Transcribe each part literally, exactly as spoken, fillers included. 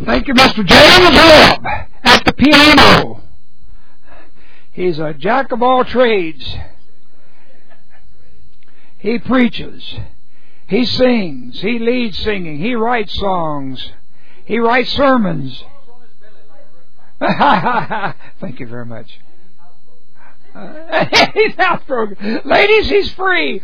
Thank you, Mister James Webb at the piano. He's a jack of all trades. He preaches. He sings. He leads singing. He writes songs. He writes sermons. Thank you very much. Uh, he's housebroken. Ladies, he's free.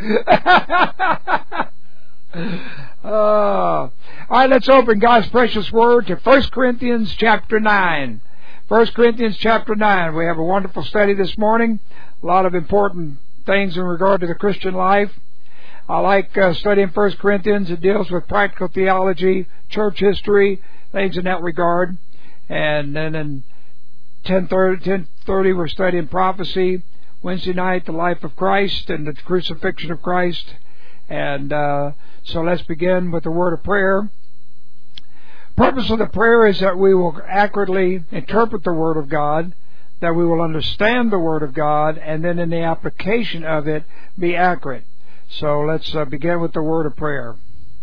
uh, all right, let's open God's precious word to First Corinthians chapter nine. First Corinthians chapter nine. We have a wonderful study this morning. A lot of important things in regard to the Christian life. I like uh, studying First Corinthians. It deals with practical theology, church history, things in that regard. And then in ten thirty we're studying prophecy. Wednesday night, the life of Christ and the crucifixion of Christ. And uh, so let's begin with the word of prayer. Purpose of the prayer is that we will accurately interpret the Word of God, that we will understand the Word of God, and then in the application of it, be accurate. So let's uh, begin with the word of prayer.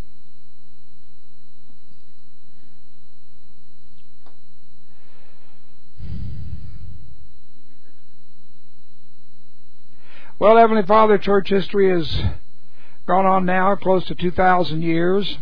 Well, Heavenly Father, church history has gone on now close to two thousand years,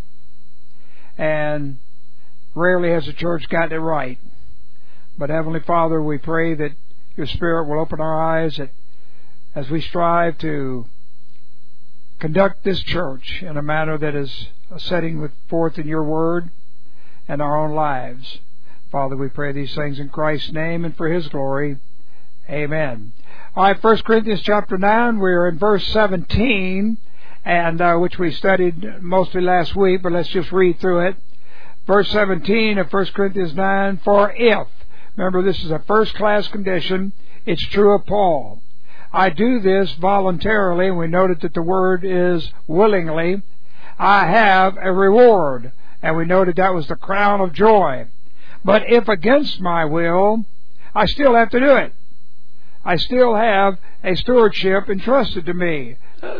and rarely has the church gotten it right. But Heavenly Father, we pray that Your Spirit will open our eyes that as we strive to conduct this church in a manner that is setting forth in Your Word and our own lives. Father, we pray these things in Christ's name and for His glory. Amen. All right, First Corinthians chapter nine, we're in verse seventeen, and uh, which we studied mostly last week, but let's just read through it. Verse seventeen of First Corinthians nine, for if, remember this is a first-class condition, it's true of Paul. I do this voluntarily, and we noted that the word is willingly. I have a reward, and we noted that was the crown of joy. But if against my will, I still have to do it. I still have a stewardship entrusted to me.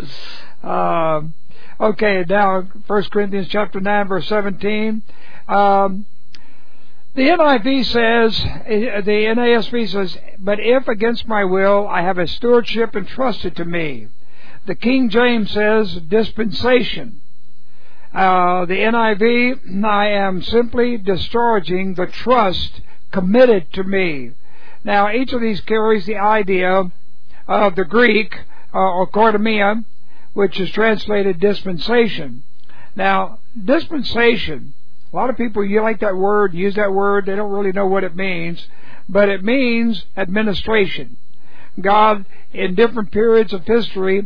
Uh, okay, now First Corinthians chapter nine, verse seventeen. Um, the N I V says, the N A S B says, but if against my will I have a stewardship entrusted to me. The King James says dispensation. Uh, the N I V, I am simply discharging the trust committed to me. Now, each of these carries the idea of the Greek, uh, or koinonia, which is translated dispensation. Now, dispensation, a lot of people, you like that word, use that word, they don't really know what it means, but it means administration. God, in different periods of history,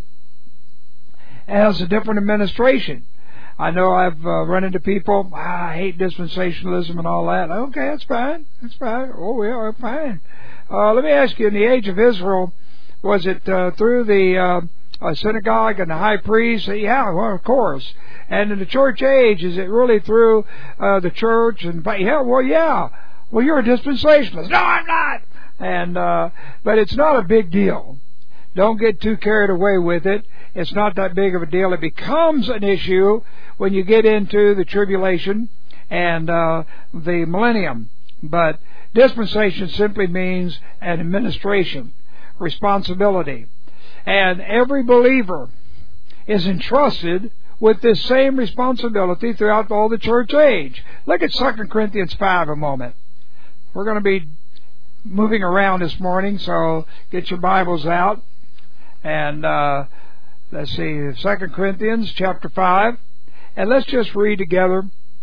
has a different administration. I know I've uh, run into people, ah, I hate dispensationalism and all that. Okay, that's fine. That's fine. Oh, yeah, fine. Uh, let me ask you, in the age of Israel, was it uh, through the uh, uh, synagogue and the high priest? Yeah, well, of course. And in the church age, is it really through uh, the church? And yeah, well, yeah. Well, you're a dispensationalist. No, I'm not. And uh, but it's not a big deal. Don't get too carried away with it. It's not that big of a deal. It becomes an issue when you get into the tribulation and uh, the millennium. But dispensation simply means an administration, responsibility. And every believer is entrusted with this same responsibility throughout all the church age. Look at Second Corinthians five a moment. We're going to be moving around this morning, so get your Bibles out. And uh, let's see, Second Corinthians chapter five. And let's just read together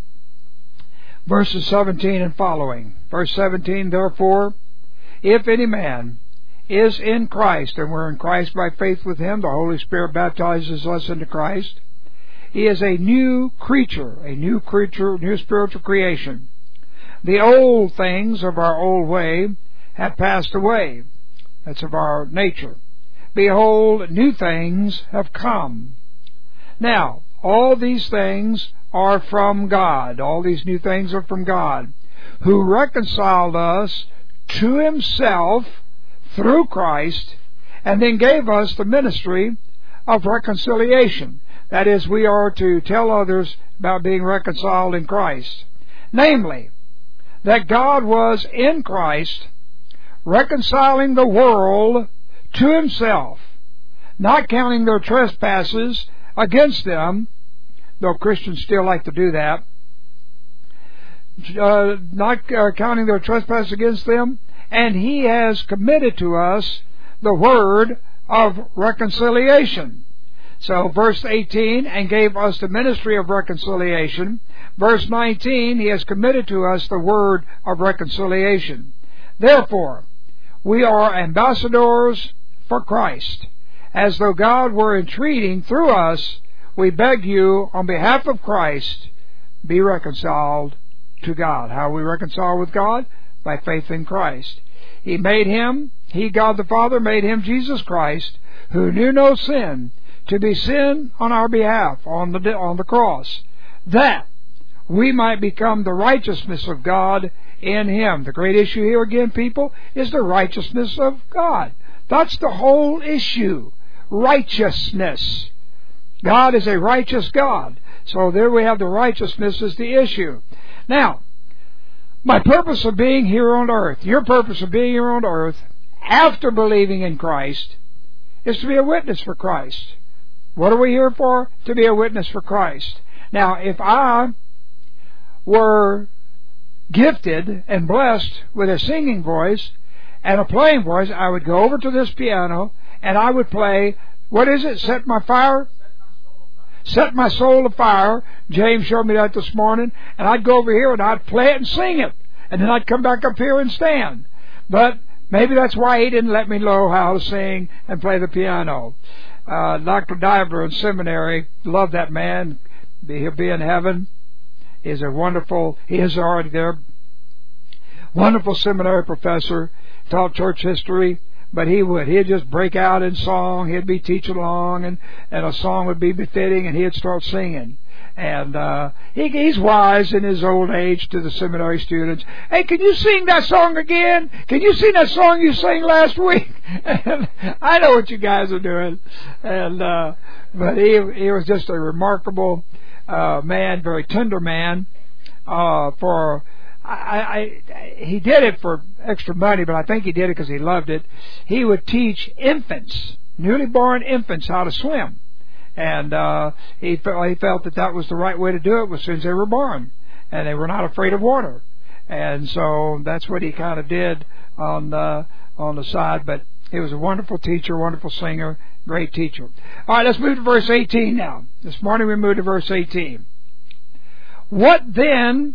verses seventeen and following. Verse seventeen, therefore, if any man is in Christ, and we're in Christ by faith with Him, the Holy Spirit baptizes us into Christ, he is a new creature, a new creature, new spiritual creation. The old things of our old way have passed away. That's of our nature. Behold, new things have come. Now, all these things are from God. All these new things are from God, who reconciled us to Himself through Christ, and then gave us the ministry of reconciliation. That is, we are to tell others about being reconciled in Christ. Namely, that God was in Christ, reconciling the world to Himself, not counting their trespasses against them, though Christians still like to do that, uh, not uh, counting their trespasses against them, and He has committed to us the word of reconciliation. So verse eighteen, and gave us the ministry of reconciliation. Verse nineteen, He has committed to us the word of reconciliation. Therefore, we are ambassadors for Christ. As though God were entreating through us, we beg you, on behalf of Christ, be reconciled to God. How are we reconciled with God? By faith in Christ. He made Him, He, God the Father, made Him, Jesus Christ, who knew no sin, to be sin on our behalf on the, on the cross, that we might become the righteousness of God in Him. The great issue here again, people, is the righteousness of God. That's the whole issue. Righteousness. God is a righteous God. So there we have the righteousness as the issue. Now, my purpose of being here on earth, your purpose of being here on earth, after believing in Christ, is to be a witness for Christ. What are we here for? To be a witness for Christ. Now, if I were gifted and blessed with a singing voice and a playing voice, I would go over to this piano and I would play, what is it? Set my fire? Set my soul afire. James showed me that this morning. And I'd go over here and I'd play it and sing it. And then I'd come back up here and stand. But maybe that's why he didn't let me know how to sing and play the piano. Uh, Doctor Diver in seminary, love that man. He'll be in heaven. He's a wonderful, he is already there. Wonderful seminary professor, taught church history. But he would, he'd just break out in song, he'd be teaching along, and, and a song would be befitting, and he'd start singing. And uh he, he's wise in his old age to the seminary students. Hey, can you sing that song again? Can you sing that song you sang last week? And I know what you guys are doing. And uh But he, he was just a remarkable uh man, very tender man, uh for... I, I, he did it for extra money, but I think he did it because he loved it. He would teach infants, newly born infants, how to swim. And uh, he, felt, he felt that that was the right way to do it as soon as they were born. And they were not afraid of water. And so that's what he kind of did on, uh, on the side. But he was a wonderful teacher, wonderful singer, great teacher. All right, let's move to verse eighteen now. This morning we moved to verse eighteen. What then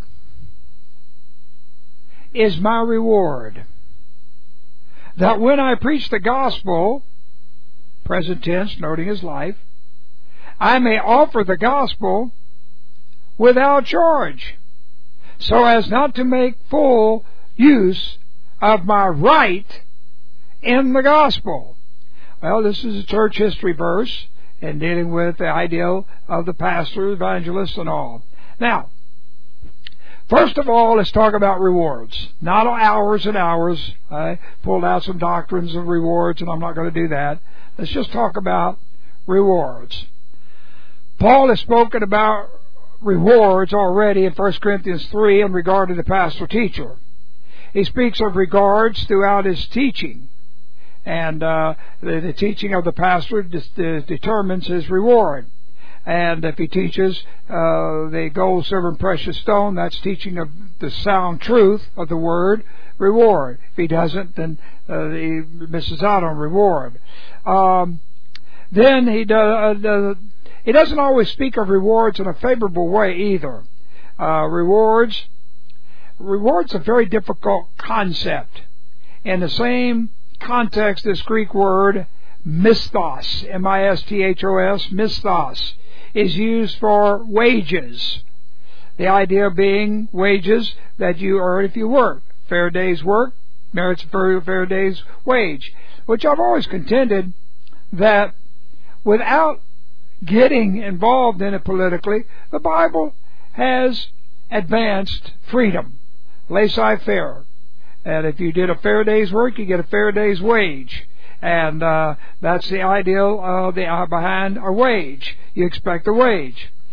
is my reward? That when I preach the gospel, present tense, noting his life, I may offer the gospel without charge, so as not to make full use of my right in the gospel. Well, this is a church history verse and dealing with the ideal of the pastor, evangelist, and all. Now, first of all, let's talk about rewards. Not hours and hours. I pulled out some doctrines of rewards, and I'm not going to do that. Let's just talk about rewards. Paul has spoken about rewards already in First Corinthians three in regard to the pastor-teacher. He speaks of regards throughout his teaching. And uh, the, the teaching of the pastor de- determines his reward. And if he teaches uh, the gold, silver, and precious stone, that's teaching of the sound truth of the word, reward. If he doesn't, then uh, he misses out on reward. Um, then he, do, uh, he doesn't always speak of rewards in a favorable way either. Uh, rewards, rewards a very difficult concept. In the same context, this Greek word, misthos, M I S T H O S, misthos, is used for wages. The idea being wages that you earn if you work. Fair day's work merits a fair, fair day's wage. Which I've always contended that without getting involved in it politically, the Bible has advanced freedom, laissez-faire. And if you did a fair day's work, you get a fair day's wage. And uh, that's the ideal uh, the, uh, behind a wage. You expect a wage.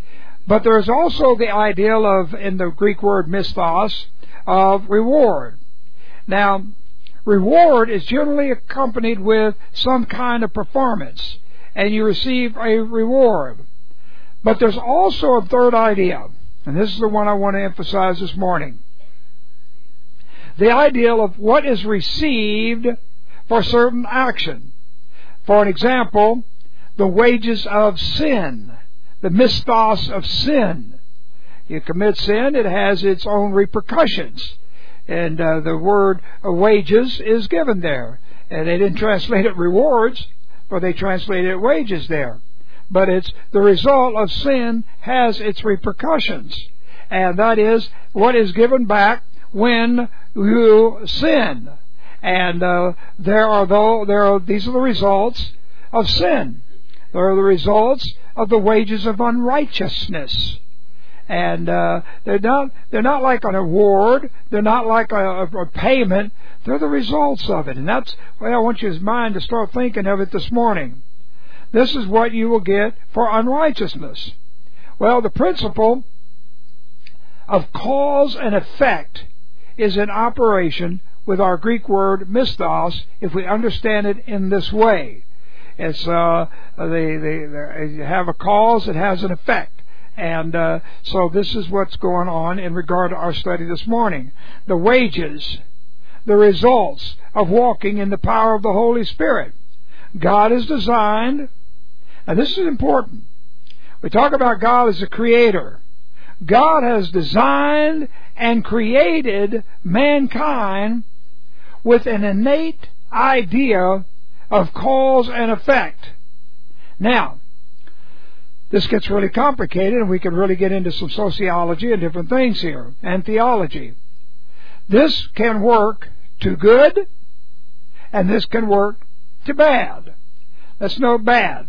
But there's also the ideal of, in the Greek word misthos, of reward. Now, reward is generally accompanied with some kind of performance, and you receive a reward. But there's also a third idea, and this is the one I want to emphasize this morning. The ideal of what is received for certain action. For an example, the wages of sin, the misthos of sin. You commit sin, it has its own repercussions. And uh, the word uh, wages is given there. And they didn't translate it rewards, but they translated it wages there. But it's the result of sin has its repercussions. And that is what is given back when you sin. And uh, there are though there are these are the results of sin. They are the results of the wages of unrighteousness. And uh, they're not they're not like an award. They're not like a, a payment. They're the results of it. And that's what I want your mind to start thinking of it this morning. This is what you will get for unrighteousness. Well, the principle of cause and effect is in operation with our Greek word misthos if we understand it in this way. It's uh, they, they, they have a cause, it has an effect. And uh, so this is what's going on in regard to our study this morning. The wages, the results of walking in the power of the Holy Spirit. God has designed, and this is important. We talk about God as a creator. God has designed and created mankind with an innate idea of cause and effect. Now, this gets really complicated, and we can really get into some sociology and different things here, and theology. This can work to good, and this can work to bad. Let's note bad.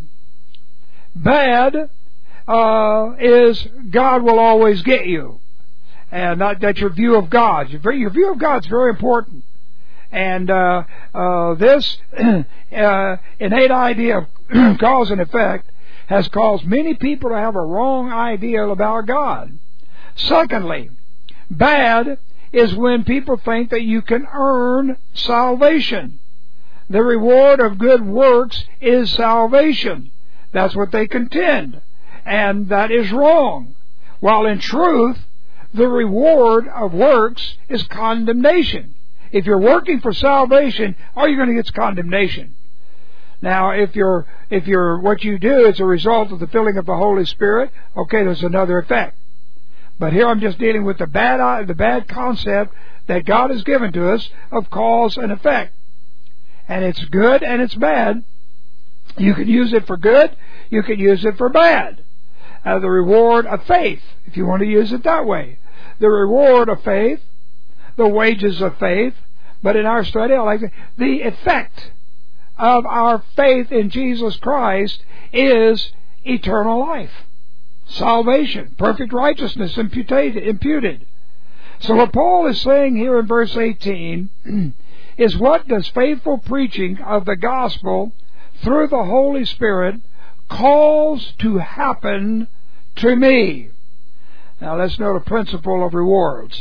Bad uh, is God will always get you, and that, that's your view of God. Your, your view of God is very important. And uh, uh, this uh, innate idea of cause and effect has caused many people to have a wrong idea about God. Secondly, bad is when people think that you can earn salvation. The reward of good works is salvation. That's what they contend. And that is wrong. While in truth, the reward of works is condemnation. If you're working for salvation, all you're going to get is condemnation. Now, if you're, if you're, what you do is a result of the filling of the Holy Spirit, okay, there's another effect. But here I'm just dealing with the bad, the bad concept that God has given to us of cause and effect. And it's good and it's bad. You can use it for good, you can use it for bad. Uh, the reward of faith, if you want to use it that way. The reward of faith, the wages of faith, but in our study, I like it, the effect of our faith in Jesus Christ is eternal life, salvation, perfect righteousness imputed. imputed. So what Paul is saying here in verse eighteen is, what does faithful preaching of the gospel through the Holy Spirit cause to happen to me? Now let's note a principle of rewards.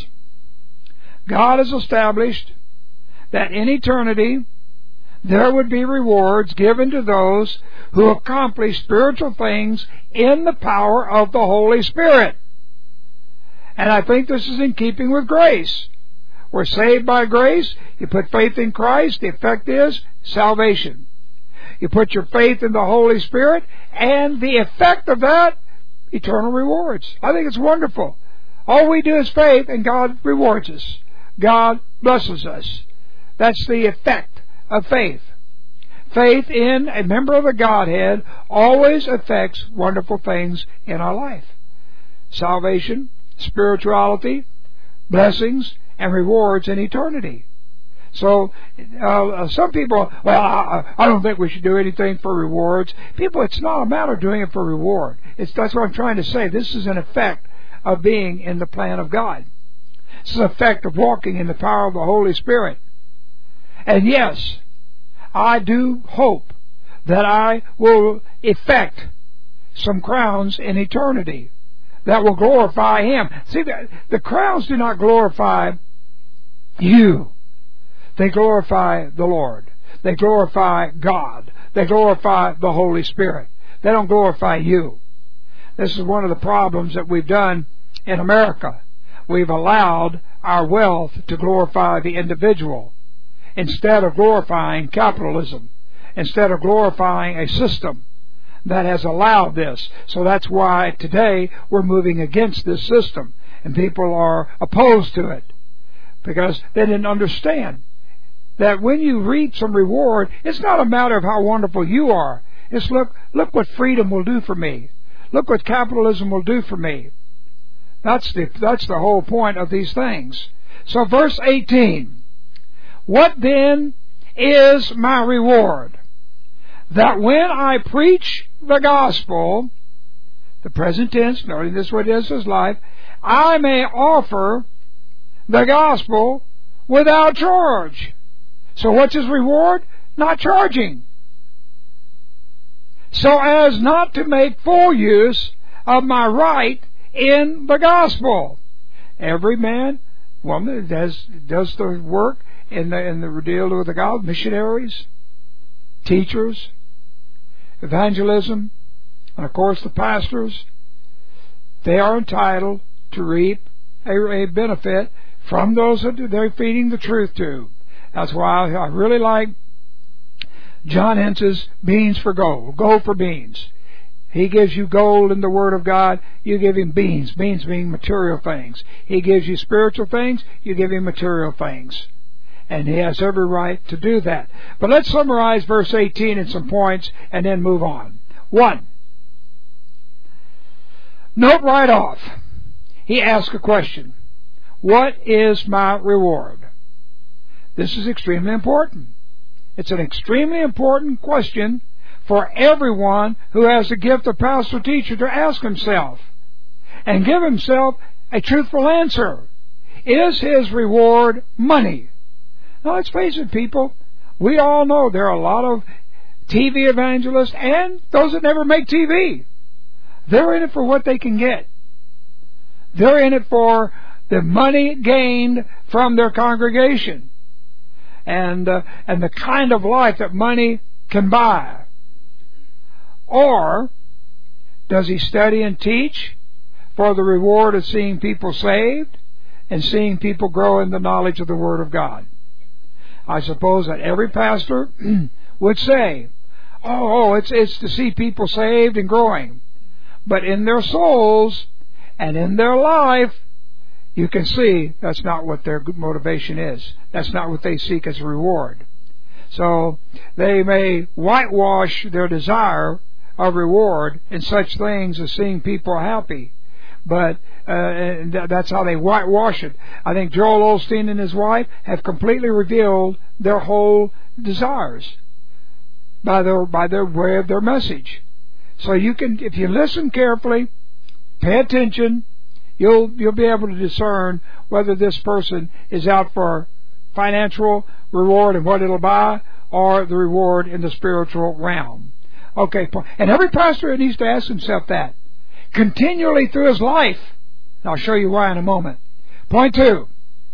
God has established that in eternity there would be rewards given to those who accomplish spiritual things in the power of the Holy Spirit. And I think this is in keeping with grace. We're saved by grace. You put faith in Christ, the effect is salvation. You put your faith in the Holy Spirit, and the effect of that, eternal rewards. I think it's wonderful. All we do is faith, and God rewards us. God blesses us. That's the effect of faith. Faith in a member of the Godhead always affects wonderful things in our life. Salvation, spirituality, blessings, and rewards in eternity. So, uh, some people, well, I, I don't think we should do anything for rewards. People, it's not a matter of doing it for reward. It's, that's what I'm trying to say. This is an effect of being in the plan of God. This is an effect of walking in the power of the Holy Spirit. And yes, I do hope that I will effect some crowns in eternity. that will glorify Him. See, the, the crowns do not glorify you. They glorify the Lord. They glorify God. They glorify the Holy Spirit. They don't glorify you. This is one of the problems that we've done in America. We've allowed our wealth to glorify the individual instead of glorifying capitalism, instead of glorifying a system that has allowed this. So that's why today we're moving against this system, and people are opposed to it because they didn't understand that when you reap some reward, it's not a matter of how wonderful you are. It's look, look what freedom will do for me. Look what capitalism will do for me. That's the, that's the whole point of these things. So verse eighteen, what then is my reward? That when I preach the gospel, the present tense, noting this what it is his life, I may offer the gospel without charge. So what's his reward? Not charging. So as not to make full use of my right in the gospel. Every man, woman does does the work in the in the deal with the gospel, missionaries, teachers, evangelism, and of course the pastors, they are entitled to reap a, a benefit from those that they're feeding the truth to. That's why I really like John Hence's Beans for Gold, Gold for Beans. He gives you gold in the Word of God, you give him beans, beans being material things. He gives you spiritual things, you give him material things. And he has every right to do that. But let's summarize verse eighteen in some points and then move on. One, note right off, he asks a question. What is my reward? This is extremely important. It's an extremely important question for everyone who has the gift of pastor teacher to ask himself and give himself a truthful answer. Is his reward money? Now let's face it, people. We all know there are a lot of T V evangelists and those that never make T V. They're in it for what they can get. They're in it for the money gained from their congregation and uh, and the kind of life that money can buy. Or does he study and teach for the reward of seeing people saved and seeing people grow in the knowledge of the Word of God? I suppose that every pastor would say, oh, oh it's, it's to see people saved and growing. But in their souls and in their life, you can see that's not what their motivation is. That's not what they seek as a reward. So they may whitewash their desire of reward in such things as seeing people happy. But uh, and that's how they whitewash it. I think Joel Osteen and his wife have completely revealed their whole desires by their by their way of their message. So you can, if you listen carefully, pay attention, you'll you'll be able to discern whether this person is out for financial reward and what it'll buy, or the reward in the spiritual realm. Okay, and every pastor needs to ask himself that continually through his life. And I'll show you why in a moment. Point two.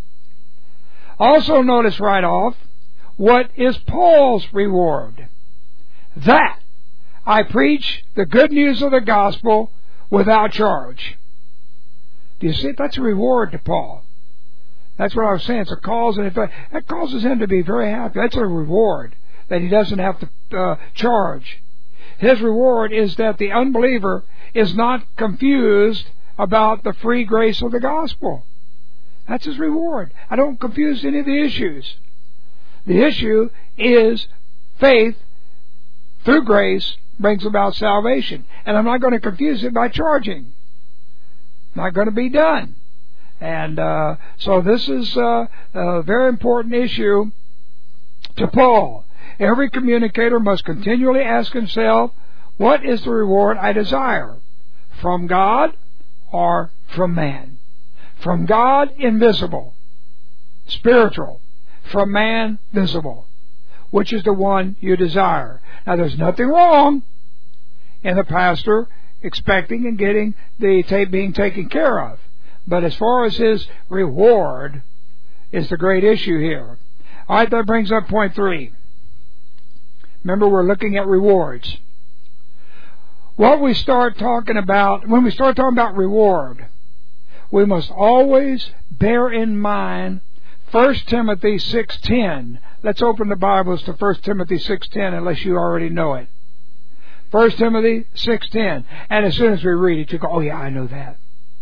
Also notice right off, what is Paul's reward? That I preach the good news of the gospel without charge. Do you see? That's a reward to Paul. That's what I was saying. It's a cause and effect. That causes him to be very happy. That's a reward that he doesn't have to uh, charge. His reward is that the unbeliever is not confused about the free grace of the gospel. That's his reward. I don't confuse any of the issues. The issue is faith through grace brings about salvation. And I'm not going to confuse it by charging. Not going to be done. And uh, so this is uh, a very important issue to Paul. Every communicator must continually ask himself, what is the reward I desire? From God or from man? From God, invisible, spiritual. From man, visible. Which is the one you desire? Now there's nothing wrong in the pastor expecting and getting the ta- being taken care of. But as far as his reward is the great issue here. All right, that brings up point three. Remember, we're looking at rewards. What we start talking about, when we start talking about reward, we must always bear in mind First Timothy six ten. Let's open the Bibles to First Timothy six ten, unless you already know it. First Timothy six ten. And as soon as we read it, you go, oh yeah, I know that.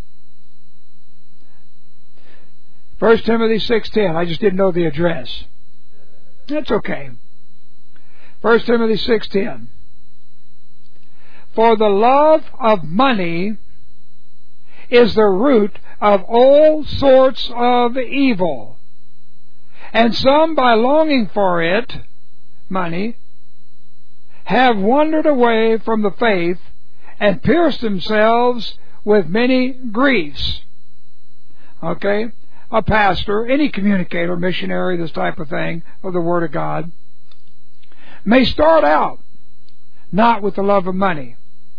First Timothy six ten. I just didn't know the address. That's okay. First Timothy six ten. For the love of money is the root of all sorts of evil. And some, by longing for it, money, have wandered away from the faith and pierced themselves with many griefs. Okay? A pastor, any communicator, missionary, this type of thing, of the Word of God, may start out not with the love of money.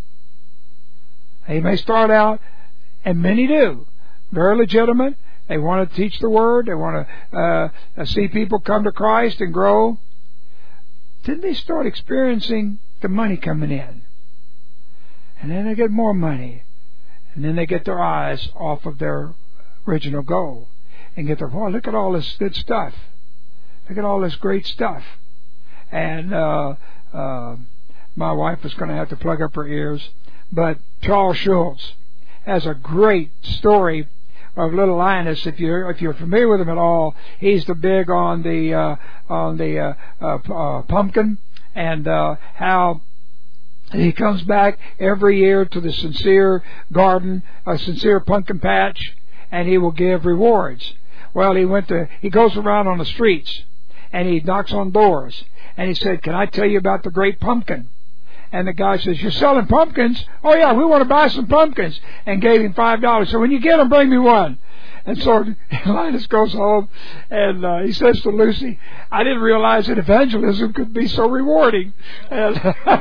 He may start out, and many do, very legitimate. They want to teach the Word. They want to uh, see people come to Christ and grow. Then they start experiencing the money coming in. And then they get more money. And then they get their eyes off of their original goal. And get their, oh, look at all this good stuff. Look at all this great stuff. And uh, uh, my wife is going to have to plug up her ears. But Charles Schulz has a great story of little Linus. If you're if you're familiar with him at all, he's the big on the uh, on the uh, uh, uh, pumpkin, and uh, how he comes back every year to the Sincere Garden, a Sincere Pumpkin Patch, and he will give rewards. Well, he went to he goes around on the streets and he knocks on doors, and he said, "Can I tell you about the great pumpkin?" And the guy says, "You're selling pumpkins? Oh yeah, we want to buy some pumpkins." And gave him five dollars. So when you get them, bring me one. And so Linus goes home, and uh, he says to Lucy, "I didn't realize that evangelism could be so rewarding." And,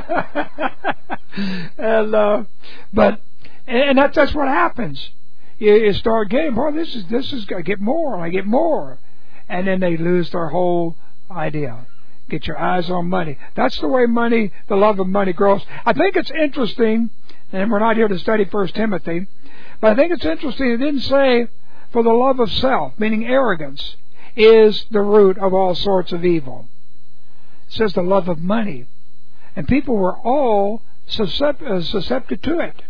and uh, but and that's that's what happens. You, you start getting, boy, this is this is I get more, I get more, and then they lose their whole idea. Get your eyes on money. That's the way money, the love of money grows. I think it's interesting, and we're not here to study First Timothy, but I think it's interesting it didn't say for the love of self, meaning arrogance, is the root of all sorts of evil. It says the love of money. And people were all susceptible to it.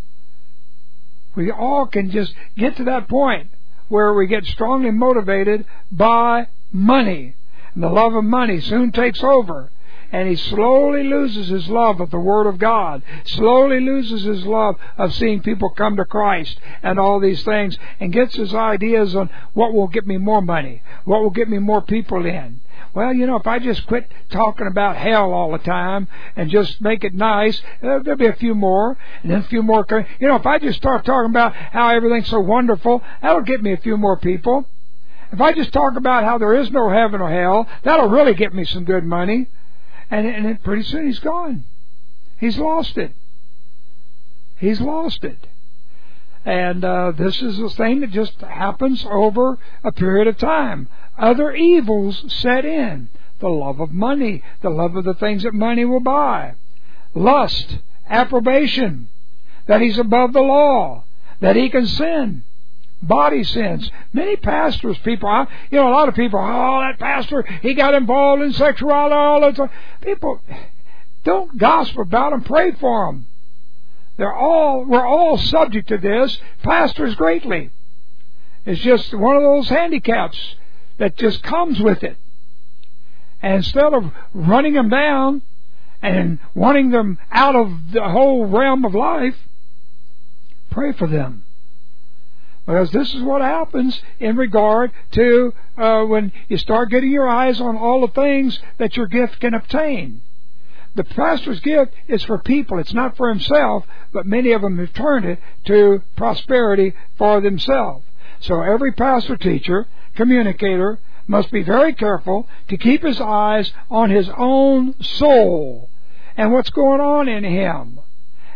We all can just get to that point where we get strongly motivated by money. And the love of money soon takes over. And he slowly loses his love of the Word of God. Slowly loses his love of seeing people come to Christ and all these things. And gets his ideas on what will get me more money. What will get me more people in. Well, you know, if I just quit talking about hell all the time and just make it nice, there'll be a few more. And then a few more. You know, if I just start talking about how everything's so wonderful, that'll get me a few more people. If I just talk about how there is no heaven or hell, that'll really get me some good money. And, and then pretty soon he's gone. He's lost it. He's lost it. And uh, this is a thing that just happens over a period of time. Other evils set in. The love of money. The love of the things that money will buy. Lust. Approbation. That he's above the law. That he can sin. Body sins. Many pastors, people, you know, a lot of people, oh, that pastor, he got involved in sexuality all the time. People, don't gossip about them, pray for them. They're all, we're all subject to this, pastors greatly. It's just one of those handicaps that just comes with it. And instead of running them down and wanting them out of the whole realm of life, pray for them. Because this is what happens in regard to uh, when you start getting your eyes on all the things that your gift can obtain. The pastor's gift is for people. It's not for himself, but many of them have turned it to prosperity for themselves. So every pastor, teacher, communicator must be very careful to keep his eyes on his own soul and what's going on in him.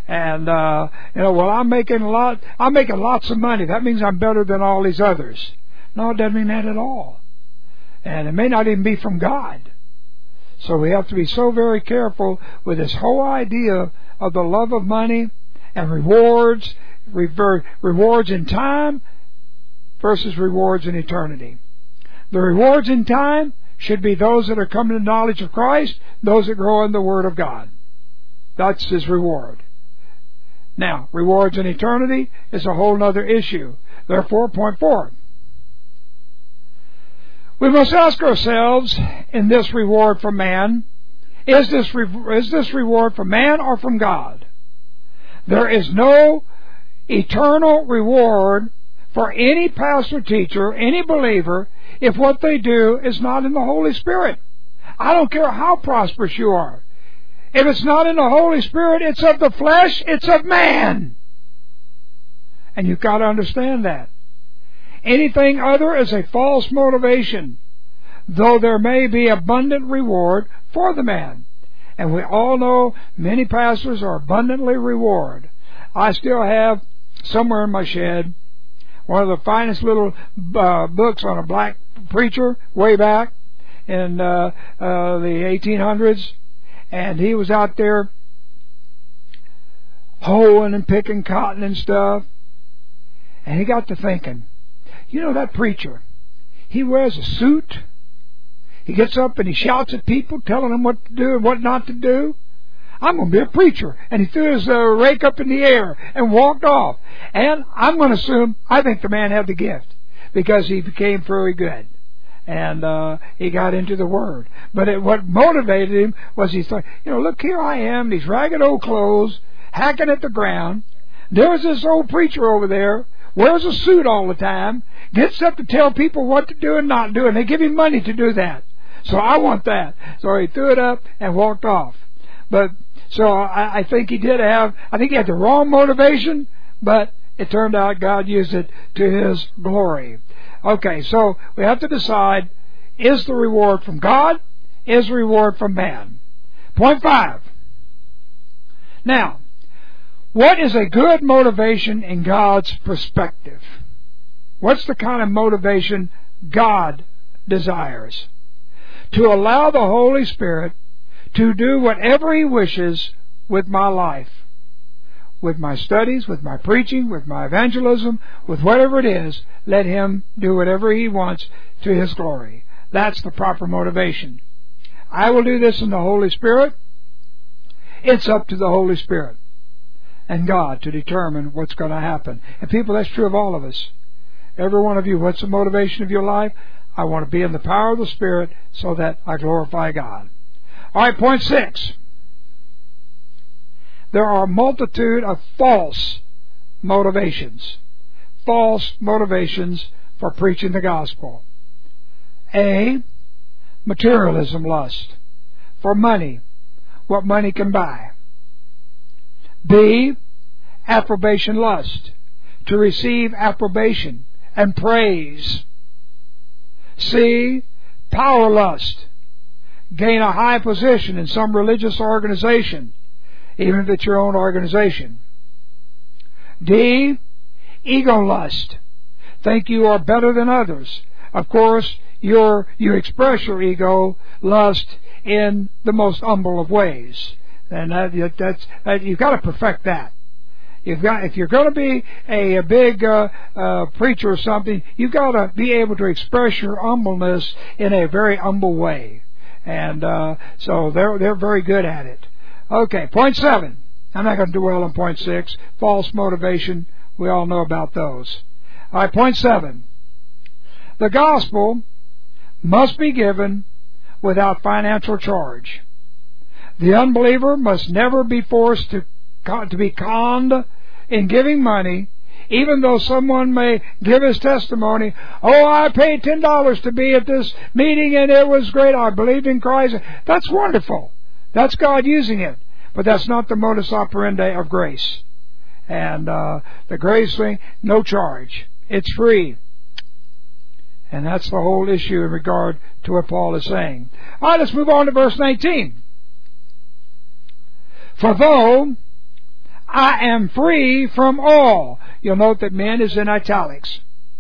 And, uh, you know, well, I'm making a lot, I'm making lots of money. That means I'm better than all these others. No, it doesn't mean that at all. And it may not even be from God. So we have to be so very careful with this whole idea of the love of money and rewards, rever- rewards in time versus rewards in eternity. The rewards in time should be those that are coming to knowledge of Christ, those that grow in the Word of God. That's His reward. Now, rewards in eternity is a whole other issue. Therefore, point four. We must ask ourselves in this reward from man, is this, re- is this reward from man or from God? There is no eternal reward for any pastor, teacher, any believer, if what they do is not in the Holy Spirit. I don't care how prosperous you are. If it's not in the Holy Spirit, it's of the flesh, it's of man. And you've got to understand that. Anything other is a false motivation, though there may be abundant reward for the man. And we all know many pastors are abundantly rewarded. I still have somewhere in my shed one of the finest little uh, books on a black preacher way back in uh, uh, the eighteen hundreds. And he was out there hoeing and picking cotton and stuff. And he got to thinking, you know, that preacher, he wears a suit. He gets up and he shouts at people, telling them what to do and what not to do. I'm going to be a preacher. And he threw his uh, rake up in the air and walked off. And I'm going to assume, I think the man had the gift because he became very good. And uh, he got into the Word. But it, what motivated him was he thought, you know, look, here I am, these ragged old clothes, hacking at the ground. There was this old preacher over there, wears a suit all the time, gets up to tell people what to do and not do, and they give him money to do that. So I want that. So he threw it up and walked off. But so I, I think he did have, I think he had the wrong motivation, but it turned out God used it to His glory. Okay, so we have to decide, is the reward from God? Is the reward from man? Point five. Now, what is a good motivation in God's perspective? What's the kind of motivation God desires? To allow the Holy Spirit to do whatever He wishes with my life. With my studies, with my preaching, with my evangelism, with whatever it is, let Him do whatever He wants to His glory. That's the proper motivation. I will do this in the Holy Spirit. It's up to the Holy Spirit and God to determine what's going to happen. And people, that's true of all of us. Every one of you, what's the motivation of your life? I want to be in the power of the Spirit so that I glorify God. All right, point six. There are a multitude of false motivations. False motivations for preaching the gospel. A, materialism lust. For money. What money can buy. B, approbation lust. To receive approbation and praise. C, power lust. Gain a high position in some religious organization, even if it's your own organization. D, ego lust. Think you are better than others. Of course, you're, you express your ego lust in the most humble of ways. And that, that's, that, you've got to perfect that. You've got, if you're going to be a, a big uh, uh, preacher or something, you've got to be able to express your humbleness in a very humble way. And uh, so they're they're very good at it. Okay, point seven. I'm not going to dwell on point six. False motivation. We all know about those. All right, point seven. The gospel must be given without financial charge. The unbeliever must never be forced to to be conned in giving money, even though someone may give his testimony, oh, I paid ten dollars to be at this meeting and it was great, I believed in Christ. That's wonderful. That's God using it. But that's not the modus operandi of grace. And uh, the grace thing, no charge. It's free. And that's the whole issue in regard to what Paul is saying. All right, let's move on to verse nineteen. For though I am free from all. You'll note that men is in italics.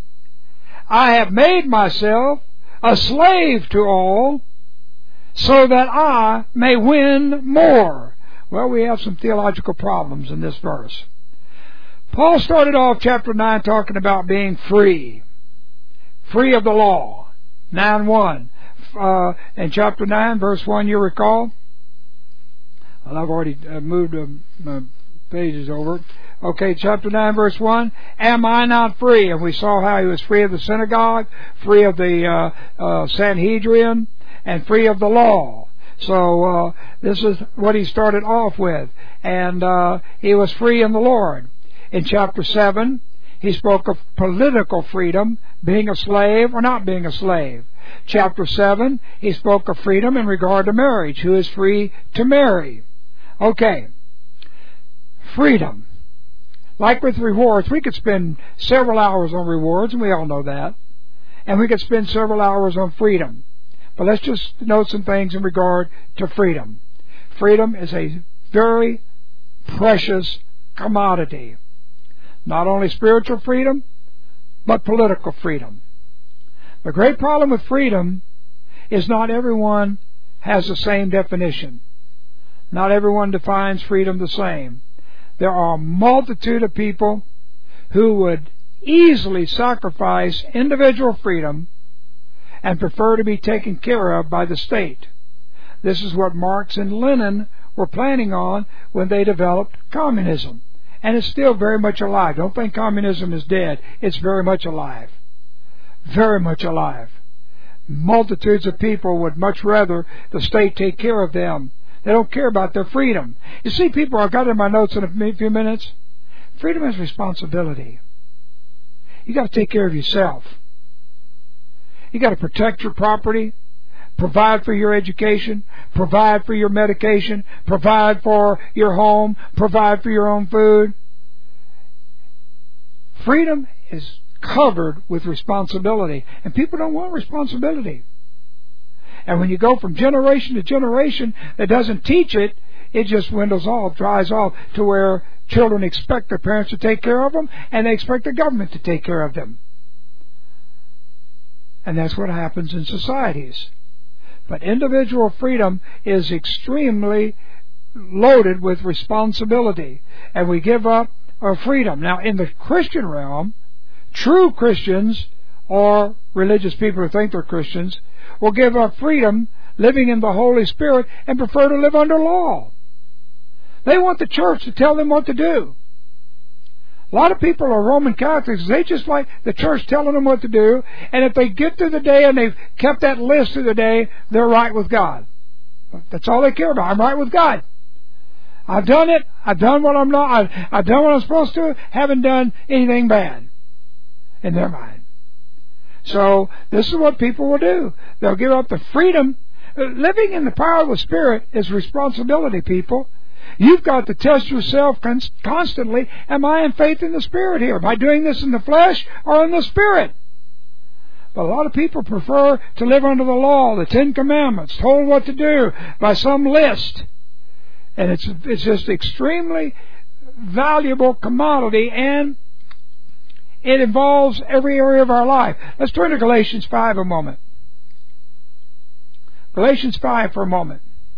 I have made myself a slave to all, so that I may win more. Well, we have some theological problems in this verse. Paul started off chapter nine talking about being free. Free of the law. nine one. Uh, in chapter nine, verse one, you recall? Well, I've already uh, moved uh, my pages over. Okay, chapter nine, verse one. Am I not free? And we saw how he was free of the synagogue, free of the uh, uh, Sanhedrin, and free of the law. So uh, this is what he started off with. And uh, he was free in the Lord. In chapter seven, he spoke of political freedom, being a slave or not being a slave. Chapter seven, he spoke of freedom in regard to marriage, who is free to marry. Okay, freedom. Like with rewards, we could spend several hours on rewards, and we all know that. And we could spend several hours on freedom. But let's just note some things in regard to freedom. Freedom is a very precious commodity. Not only spiritual freedom, but political freedom. The great problem with freedom is not everyone has the same definition. Not everyone defines freedom the same. There are a multitude of people who would easily sacrifice individual freedom and prefer to be taken care of by the state. This is what Marx and Lenin were planning on when they developed communism. And it's still very much alive. Don't think communism is dead. It's very much alive. Very much alive. Multitudes of people would much rather the state take care of them. They don't care about their freedom. You see, people, I've got it in my notes in a few minutes. Freedom is responsibility. You got to take care of yourself. You got to protect your property, provide for your education, provide for your medication, provide for your home, provide for your own food. Freedom is covered with responsibility, and people don't want responsibility. And when you go from generation to generation that doesn't teach it, it just dwindles off, dries off, to where children expect their parents to take care of them, and they expect the government to take care of them. And that's what happens in societies. But individual freedom is extremely loaded with responsibility, and we give up our freedom. Now, in the Christian realm, true Christians, or religious people who think they're Christians, will give up freedom living in the Holy Spirit and prefer to live under law. They want the church to tell them what to do. A lot of people are Roman Catholics. They just like the church telling them what to do, and if they get through the day and they've kept that list through the day, they're right with God. That's all they care about. I'm right with God. I've done it. I've done what I'm not. I've, I've done what I'm supposed to. Haven't done anything bad in their mind. So this is what people will do. They'll give up the freedom. Living in the power of the Spirit is responsibility, people. You've got to test yourself constantly. Am I in faith in the Spirit here? Am I doing this in the flesh or in the Spirit? But a lot of people prefer to live under the law, the Ten Commandments, told what to do by some list. And it's it's just extremely valuable commodity, and it involves every area of our life. Let's turn to Galatians five a moment. Galatians five for a moment.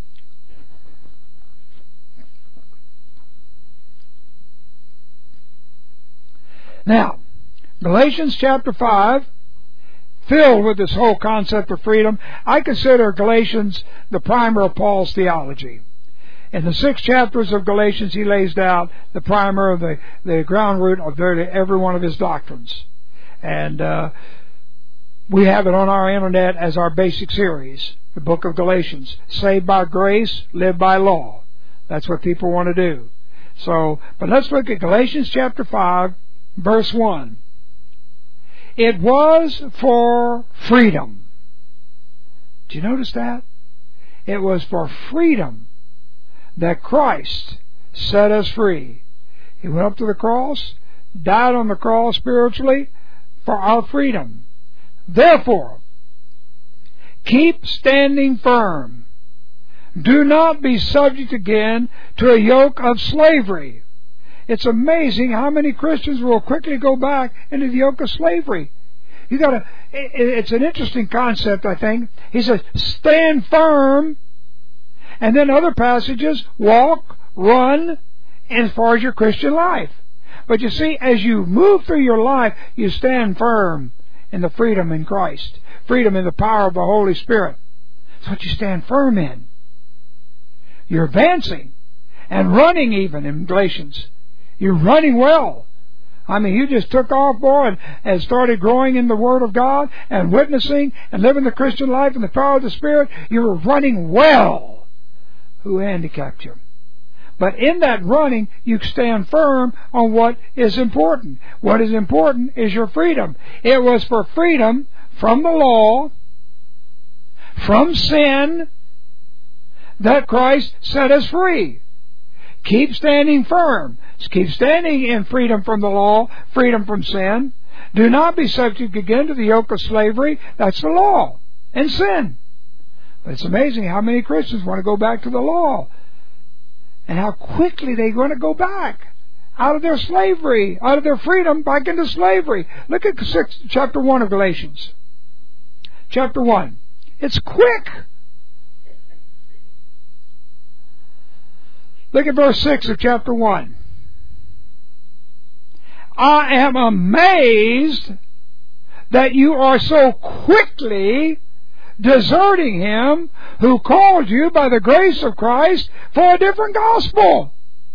Now, Galatians chapter five, filled with this whole concept of freedom. I consider Galatians the primer of Paul's theology. In the six chapters of Galatians, he lays out the primer of the, the ground root of every one of his doctrines. And uh, we have it on our internet as our basic series, the book of Galatians. Saved by grace, live by law. That's what people want to do. So, but let's look at Galatians chapter five, verse one. It was for freedom. Do you notice that? It was for freedom that Christ set us free. He went up to the cross, died on the cross spiritually for our freedom. Therefore, keep standing firm. Do not be subject again to a yoke of slavery. It's amazing how many Christians will quickly go back into the yoke of slavery. You gotta, it, it's an interesting concept, I think. He says, stand firm, and then other passages, walk, run, as far as your Christian life. But you see, as you move through your life, you stand firm in the freedom in Christ. Freedom in the power of the Holy Spirit. That's what you stand firm in. You're advancing and running even in Galatians. You're running well. I mean, you just took off, boy, and, and started growing in the Word of God and witnessing and living the Christian life in the power of the Spirit. You were running well. Who handicapped you? But in that running, you stand firm on what is important. What is important is your freedom. It was for freedom from the law, from sin, that Christ set us free. Keep standing firm. Keep standing in freedom from the law, freedom from sin. Do not be subject again to the yoke of slavery. That's the law and sin. But it's amazing how many Christians want to go back to the law. And how quickly they're going to go back out of their slavery, out of their freedom, back into slavery. Look at six, chapter one of Galatians. Chapter one. It's quick. Look at verse six of chapter one. I am amazed that you are so quickly deserting Him who called you by the grace of Christ for a different gospel,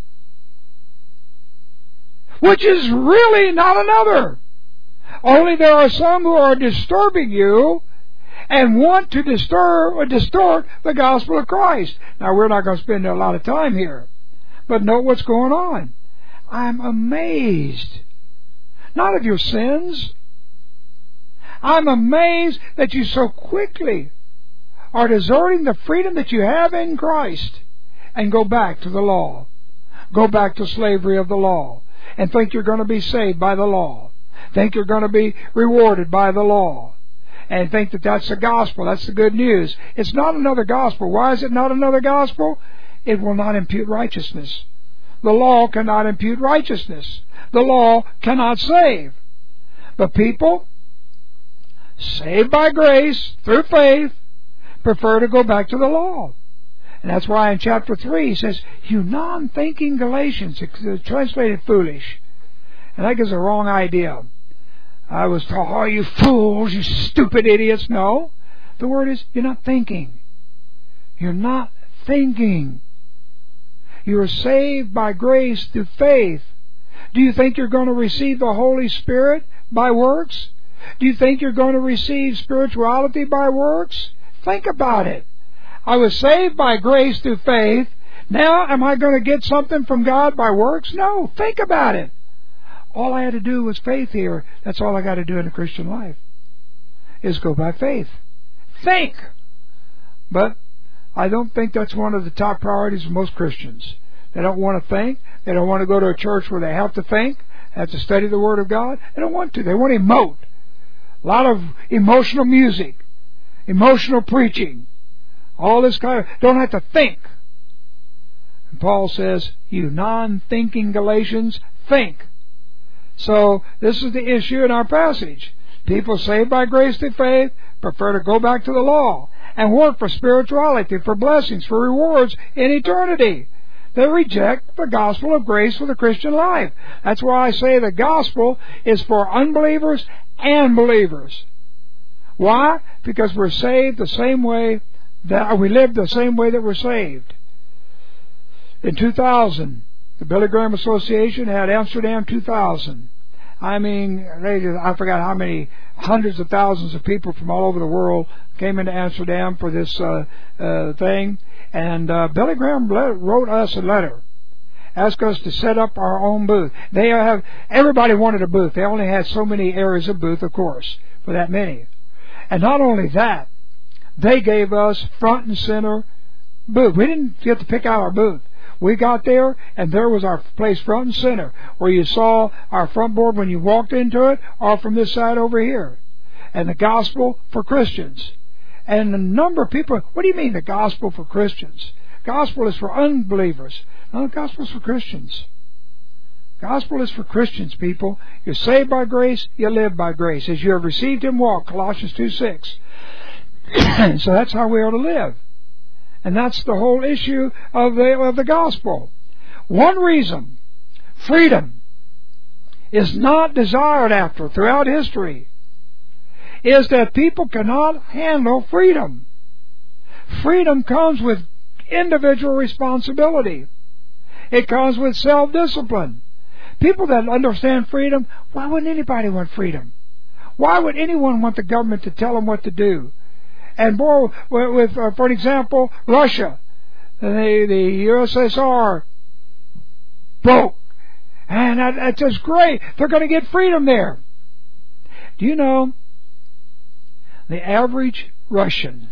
which is really not another. Only there are some who are disturbing you and want to disturb or distort the gospel of Christ. Now, we're not going to spend a lot of time here, but note what's going on. I'm amazed, not of your sins. I'm amazed that you so quickly are deserting the freedom that you have in Christ and go back to the law. Go back to slavery of the law and think you're going to be saved by the law. Think you're going to be rewarded by the law. And think that that's the gospel. That's the good news. It's not another gospel. Why is it not another gospel? It will not impute righteousness. The law cannot impute righteousness. The law cannot save. But people, saved by grace, through faith, prefer to go back to the law. And that's why in chapter three he says, you non-thinking Galatians, it's translated foolish. And that gives a wrong idea. I was told, oh, you fools, you stupid idiots. No. The word is, you're not thinking. You're not thinking. You are saved by grace through faith. Do you think you're going to receive the Holy Spirit by works? Do you think you're going to receive spirituality by works? Think about it. I was saved by grace through faith. Now, am I going to get something from God by works? No. Think about it. All I had to do was faith here. That's all I got to do in the Christian life, is go by faith. Think. But I don't think that's one of the top priorities of most Christians. They don't want to think. They don't want to go to a church where they have to think, have to study the Word of God. They don't want to. They want to emote. A lot of emotional music, emotional preaching, all this kind of, don't have to think. And Paul says, you non-thinking Galatians, think. So this is the issue in our passage. People saved by grace through faith prefer to go back to the law and work for spirituality, for blessings, for rewards in eternity. They reject the gospel of grace for the Christian life. That's why I say the gospel is for unbelievers and believers. Why? Because we're saved the same way that we live the same way that we're saved. In two thousand, the Billy Graham Association had Amsterdam two thousand. I mean, they, I forgot how many hundreds of thousands of people from all over the world came into Amsterdam for this uh, uh, thing. And uh, Billy Graham wrote us a letter, asked us to set up our own booth. They have everybody wanted a booth. They only had so many areas of booth, of course, for that many. And not only that, they gave us front and center booth. We didn't get to pick out our booth. We got there, and there was our place front and center, where you saw our front board when you walked into it, or from this side over here. And the gospel for Christians. And a number of people, what do you mean the gospel for Christians? Gospel is for unbelievers. No, the gospel is for Christians. Gospel is for Christians, people. You're saved by grace, you live by grace. As you have received Him, walk, Colossians two six. So that's how we are to live. And that's the whole issue of the, of the gospel. One reason freedom is not desired after throughout history is that people cannot handle freedom. Freedom comes with individual responsibility. It comes with self-discipline. People that understand freedom, why wouldn't anybody want freedom? Why would anyone want the government to tell them what to do? And boy, with, uh, for example, Russia, the, the U S S R broke. And that, that's just great. They're going to get freedom there. Do you know, the average Russian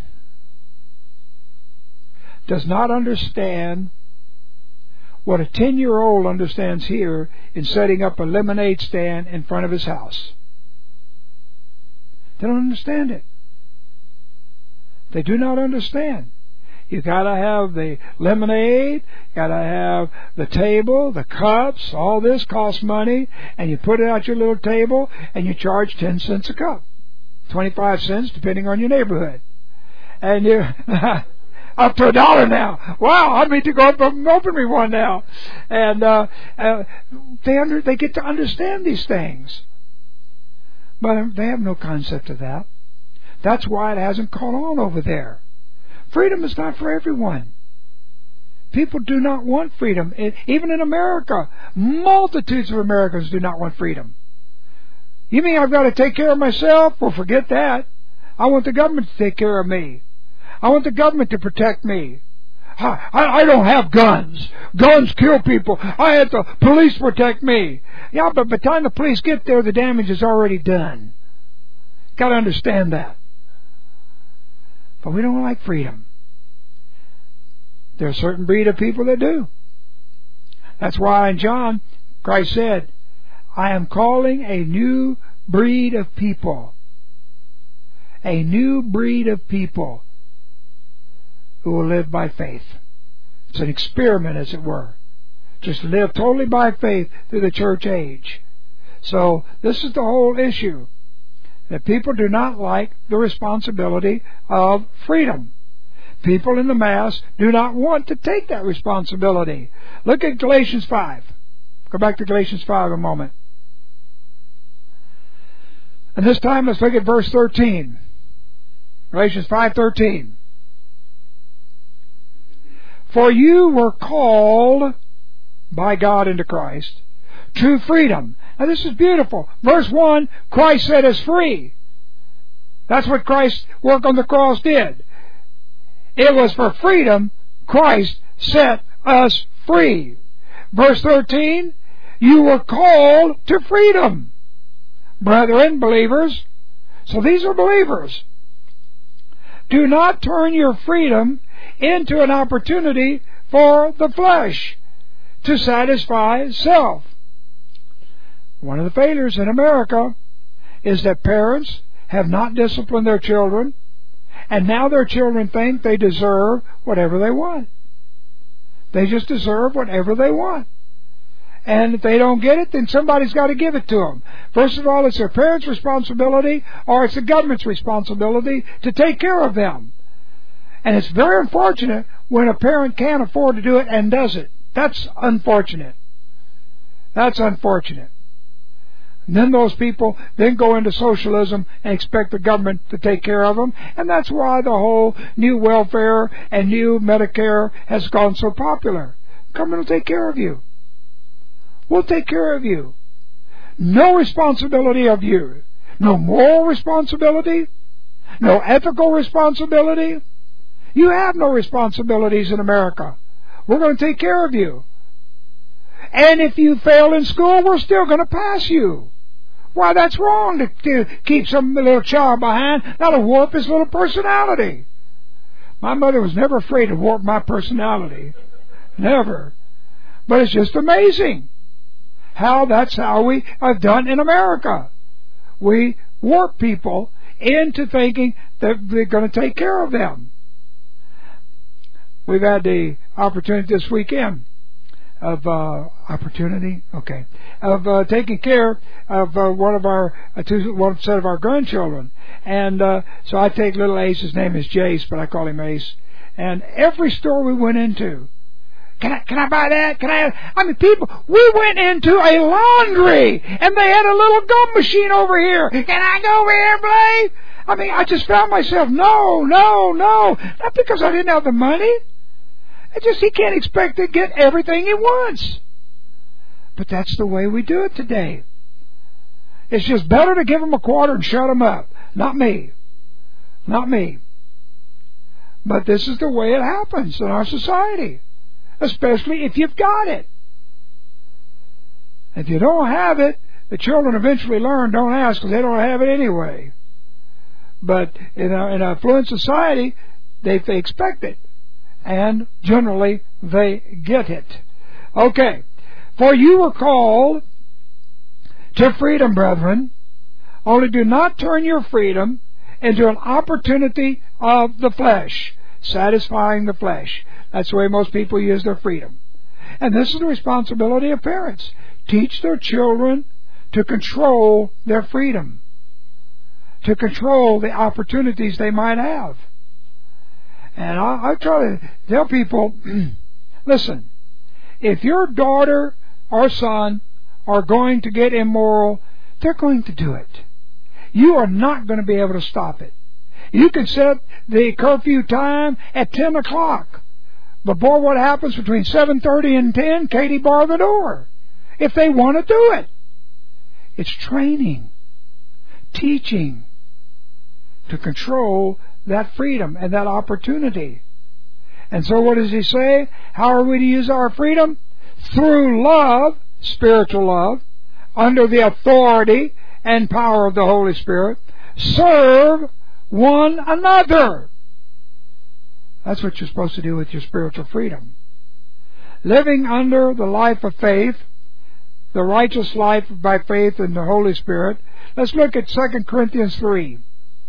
does not understand what a ten-year-old understands here in setting up a lemonade stand in front of his house. They don't understand it. They do not understand. You gotta have the lemonade, you gotta have the table, the cups, all this costs money, and you put it out your little table and you charge ten cents a cup. Twenty-five cents depending on your neighborhood. And you up to a dollar now. Wow, I need to go up and open me one now. And uh, uh they under they get to understand these things. But they have no concept of that. That's why it hasn't caught on over there. Freedom is not for everyone. People do not want freedom. It, even in America, multitudes of Americans do not want freedom. You mean I've got to take care of myself? Well, forget that. I want the government to take care of me. I want the government to protect me. I, I, I don't have guns. Guns kill people. I had the police protect me. Yeah, but by the time the police get there, the damage is already done. Got to understand that. But we don't like freedom. There are a certain breed of people that do. That's why in John, Christ said, I am calling a new breed of people. A new breed of people who will live by faith. It's an experiment, as it were. Just live totally by faith through the church age. So this is the whole issue. That people do not like the responsibility of freedom. People in the mass do not want to take that responsibility. Look at Galatians five. Go back to Galatians five a moment. And this time let's look at verse thirteen. Galatians five thirteen. For you were called by God into Christ to freedom. Now this is beautiful. Verse one, Christ set us free. That's what Christ's work on the cross did. It was for freedom Christ set us free. Verse thirteen, you were called to freedom. Brethren, believers. So these are believers. Do not turn your freedom into an opportunity for the flesh to satisfy self. One of the failures in America is that parents have not disciplined their children, and now their children think they deserve whatever they want. They just deserve whatever they want. And if they don't get it, then somebody's got to give it to them. First of all, it's their parents' responsibility, or it's the government's responsibility to take care of them. And it's very unfortunate when a parent can't afford to do it and does it. That's unfortunate. That's unfortunate. And then those people then go into socialism and expect the government to take care of them. And that's why the whole new welfare and new Medicare has gone so popular. Government will take care of you. We'll take care of you. No responsibility of you. No moral responsibility. No ethical responsibility. You have no responsibilities in America. We're going to take care of you. And if you fail in school, we're still going to pass you. Why, that's wrong to, to keep some little child behind. That'll warp his little personality. My mother was never afraid to warp my personality. Never. But it's just amazing how that's how we have done in America. We warp people into thinking that they're going to take care of them. We've had the opportunity this weekend of uh, opportunity, okay, of uh, taking care of uh, one of our uh, two, one set of our grandchildren, and uh, so I take little Ace. His name is Jace, but I call him Ace. And every store we went into, can I can I buy that? Can I? I mean, people. We went into a laundry, and they had a little gum machine over here. Can I go over here, Blake? I mean, I just found myself, no, no, no, not because I didn't have the money. It's just he can't expect to get everything he wants. But that's the way we do it today. It's just better to give them a quarter and shut them up. Not me. Not me. But this is the way it happens in our society. Especially if you've got it. If you don't have it, the children eventually learn, don't ask, because they don't have it anyway. But in a, in a affluent society, they, they expect it. And generally, they get it. Okay. For you were called to freedom, brethren. Only do not turn your freedom into an opportunity of the flesh, satisfying the flesh. That's the way most people use their freedom. And this is the responsibility of parents. Teach their children to control their freedom, to control the opportunities they might have. And I, I try to tell people, listen, if your daughter or son are going to get immoral, they're going to do it. You are not going to be able to stop it. You can set the curfew time at ten o'clock. But boy, what happens between seven thirty and ten? Katie bar the door. If they want to do it. It's training, teaching to control that freedom and that opportunity. And so what does he say? How are we to use our freedom? Through love, spiritual love, under the authority and power of the Holy Spirit. Serve one another. That's what you're supposed to do with your spiritual freedom. Living under the life of faith, the righteous life by faith in the Holy Spirit. Let's look at Second Corinthians three.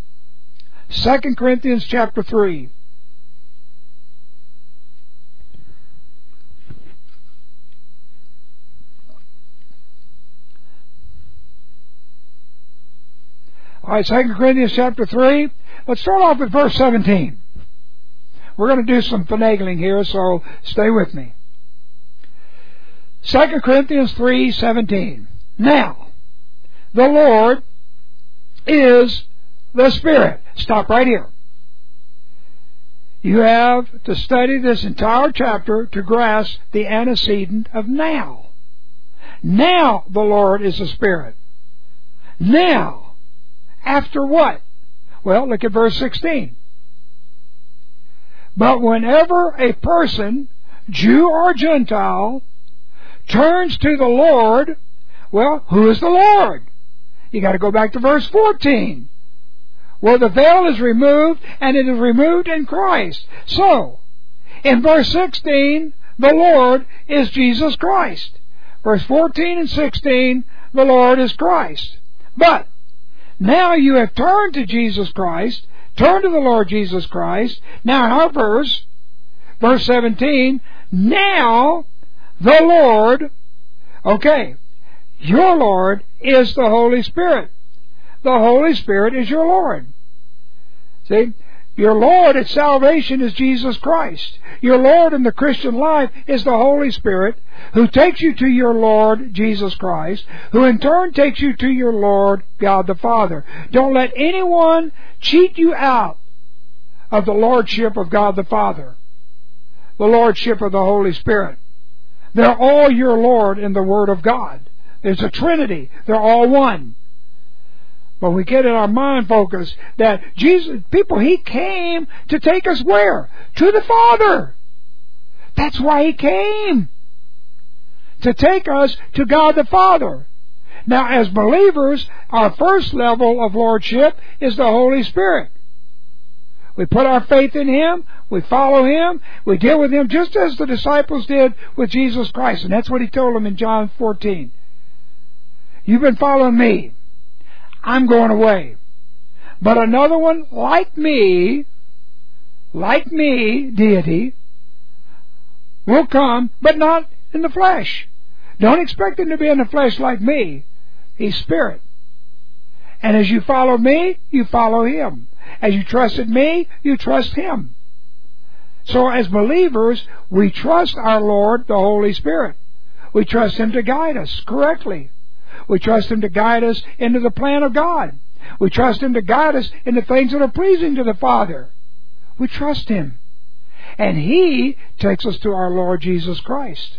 Second Corinthians chapter three. All right, Second Corinthians chapter three. Let's start off with verse seventeen. We're going to do some finagling here, so stay with me. Second Corinthians three seventeen. Now, the Lord is the Spirit. Stop right here. You have to study this entire chapter to grasp the antecedent of now. Now the Lord is the Spirit. Now. After what? Well, look at verse sixteen. But whenever a person, Jew or Gentile, turns to the Lord, well, who is the Lord? You got to go back to verse fourteen, where the veil is removed, and it is removed in Christ. So, in verse sixteen, the Lord is Jesus Christ. Verse fourteen and sixteen, the Lord is Christ. But now you have turned to Jesus Christ, turned to the Lord Jesus Christ. Now in our verse, verse seventeen, now the Lord, okay, your Lord is the Holy Spirit. The Holy Spirit is your Lord. See, your Lord at salvation is Jesus Christ. Your Lord in the Christian life is the Holy Spirit, who takes you to your Lord Jesus Christ, who in turn takes you to your Lord God the Father. Don't let anyone cheat you out of the Lordship of God the Father, the Lordship of the Holy Spirit. They're all your Lord in the Word of God. There's a Trinity. They're all one. But we get in our mind focus that Jesus, people, He came to take us where? To the Father. That's why He came. To take us to God the Father. Now, as believers, our first level of Lordship is the Holy Spirit. We put our faith in Him. We follow Him. We deal with Him just as the disciples did with Jesus Christ. And that's what He told them in John fourteen. You've been following me. I'm going away. But another one like me, like me, deity, will come, but not in the flesh. Don't expect Him to be in the flesh like me. He's Spirit. And as you follow me, you follow Him. As you trusted me, you trust Him. So as believers, we trust our Lord, the Holy Spirit. We trust Him to guide us correctly. We trust Him to guide us into the plan of God. We trust Him to guide us into things that are pleasing to the Father. We trust Him. And He takes us to our Lord Jesus Christ.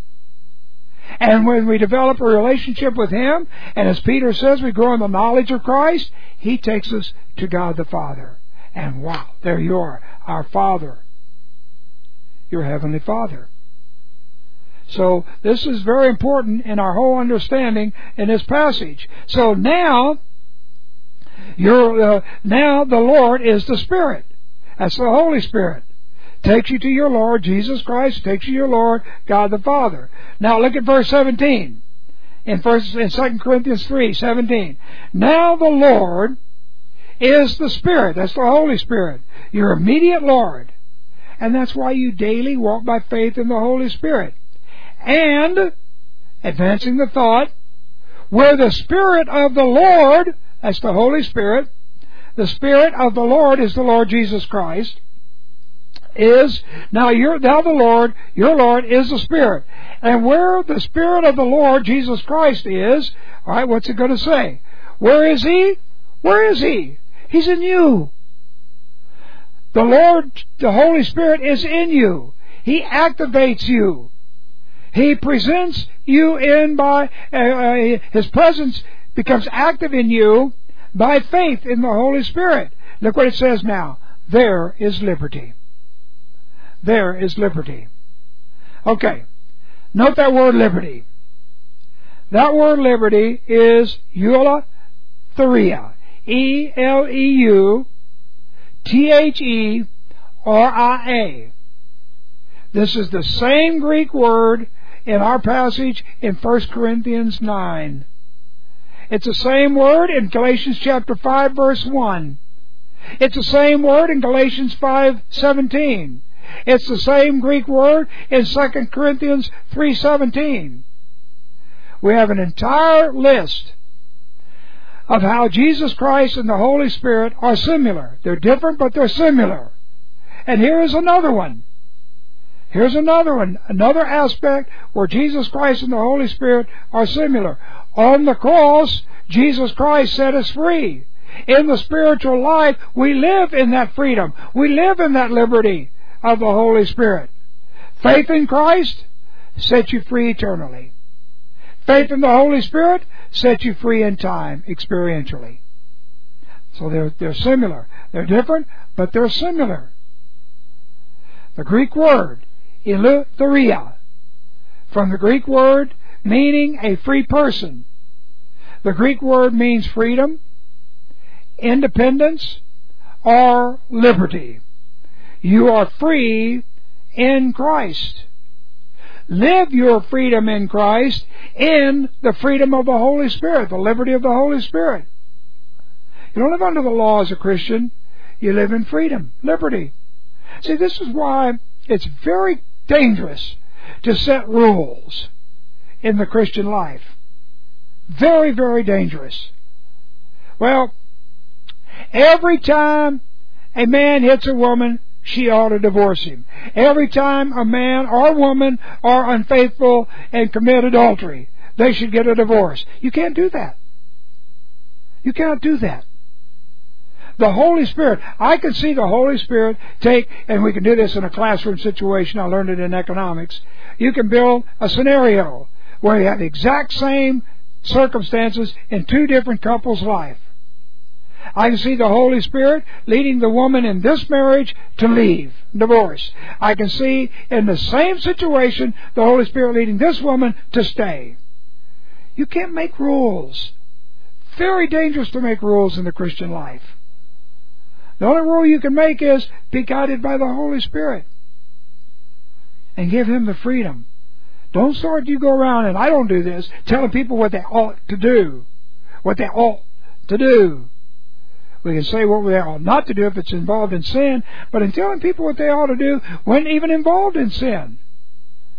And when we develop a relationship with Him, and as Peter says, we grow in the knowledge of Christ, He takes us to God the Father. And wow, there you are, our Father, your Heavenly Father. So this is very important in our whole understanding in this passage. So now, you're, uh, now the Lord is the Spirit. That's the Holy Spirit. Takes you to your Lord, Jesus Christ, takes you to your Lord, God the Father. Now look at verse seventeen. In, first, in Second Corinthians three seventeen. Now the Lord is the Spirit. That's the Holy Spirit. Your immediate Lord. And that's why you daily walk by faith in the Holy Spirit. And, advancing the thought, where the Spirit of the Lord, that's the Holy Spirit, the Spirit of the Lord is the Lord Jesus Christ, is, now you're, now the Lord, your Lord is the Spirit. And where the Spirit of the Lord Jesus Christ is, alright, what's it going to say? Where is He? Where is He? He's in you. The Lord, the Holy Spirit is in you. He activates you. He presents you in by, uh, uh, His presence becomes active in you by faith in the Holy Spirit. Look what it says now. There is liberty. There is liberty. Okay. Note that word liberty. That word liberty is eulethria. E L E U T H E R I A. This is the same Greek word in our passage in First Corinthians nine. It's the same word in Galatians chapter five verse one. It's the same word in Galatians five seventeen. It's the same Greek word in Second Corinthians three seventeen. We have an entire list of how Jesus Christ and the Holy Spirit are similar. They're different, but they're similar. And here is another one. Here's another one, another aspect where Jesus Christ and the Holy Spirit are similar. On the cross, Jesus Christ set us free. In the spiritual life, we live in that freedom. We live in that liberty of the Holy Spirit. Faith in Christ sets you free eternally. Faith in the Holy Spirit sets you free in time, experientially. So they're, they're similar. They're different, but they're similar. The Greek word, eleutheria, from the Greek word meaning a free person. The Greek word means freedom, independence, or liberty. You are free in Christ. Live your freedom in Christ in the freedom of the Holy Spirit, the liberty of the Holy Spirit. You don't live under the law as a Christian. You live in freedom, liberty. See, this is why it's very dangerous to set rules in the Christian life. Very, very dangerous. Well, every time a man hits a woman, she ought to divorce him. Every time a man or woman are unfaithful and commit adultery, they should get a divorce. You can't do that. You cannot do that. The Holy Spirit, I can see the Holy Spirit take, and we can do this in a classroom situation, I learned it in economics. You can build a scenario where you have the exact same circumstances in two different couples' life. I can see the Holy Spirit leading the woman in this marriage to leave, divorce. I can see in the same situation the Holy Spirit leading this woman to stay. You can't make rules. Very dangerous to make rules in the Christian life. The only rule you can make is be guided by the Holy Spirit and give Him the freedom. Don't start you go around, and I don't do this, telling people what they ought to do. What they ought to do. We can say what they ought not to do if it's involved in sin, but in telling people what they ought to do when even involved in sin.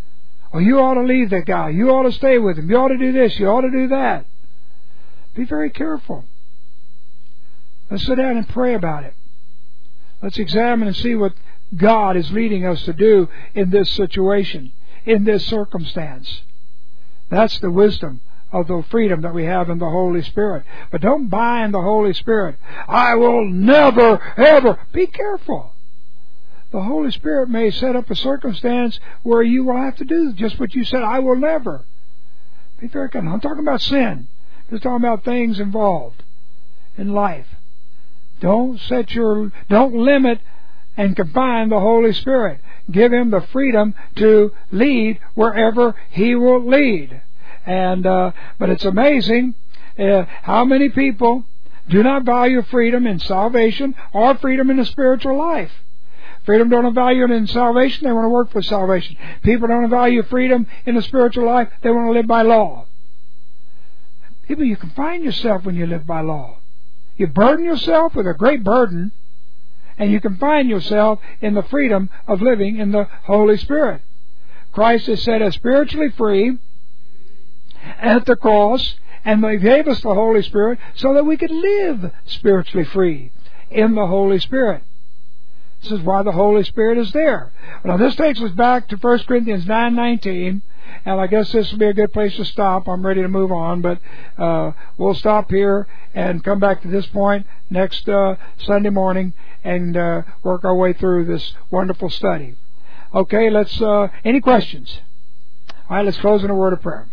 Or you ought to leave that guy. You ought to stay with him. You ought to do this. You ought to do that. Be very careful. Let's sit down and pray about it. Let's examine and see what God is leading us to do in this situation, in this circumstance. That's the wisdom of the freedom that we have in the Holy Spirit. But don't bind the Holy Spirit. I will never, ever. Be careful. The Holy Spirit may set up a circumstance where you will have to do just what you said, I will never. Be very careful. I'm talking about sin. I'm just talking about things involved in life. Don't set your, don't limit and confine the Holy Spirit. Give Him the freedom to lead wherever He will lead. And uh, but it's amazing uh, how many people do not value freedom in salvation or freedom in the spiritual life. Freedom don't value it in salvation, they want to work for salvation. People don't value freedom in the spiritual life, they want to live by law. People, you confine yourself when you live by law. You burden yourself with a great burden, and you confine yourself in the freedom of living in the Holy Spirit. Christ has set us spiritually free at the cross, and He gave us the Holy Spirit so that we could live spiritually free in the Holy Spirit. This is why the Holy Spirit is there. Now this takes us back to First Corinthians nine nineteen, and I guess this will be a good place to stop. I'm ready to move on, but uh, we'll stop here and come back to this point next uh, Sunday morning and uh, work our way through this wonderful study. Okay, let's. Uh, any questions? All right, let's close in a word of prayer.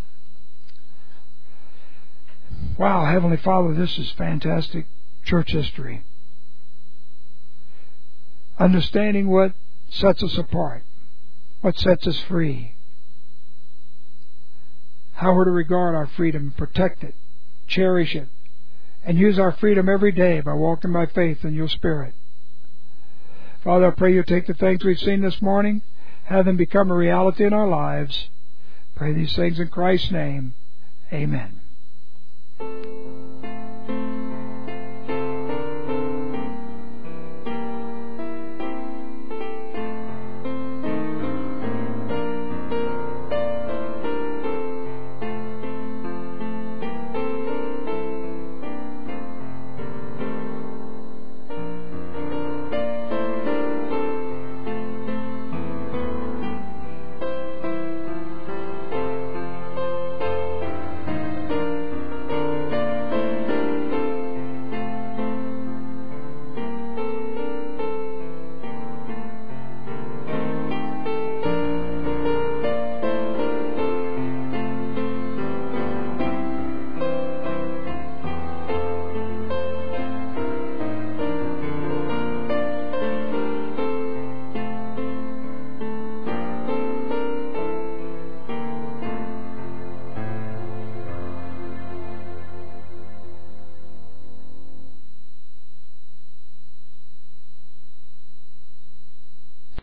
Wow, Heavenly Father, this is fantastic church history. Understanding what sets us apart, what sets us free, how we're to regard our freedom, protect it, cherish it, and use our freedom every day by walking by faith in Your Spirit. Father, I pray You take the things we've seen this morning, have them become a reality in our lives. Pray these things in Christ's name. Amen.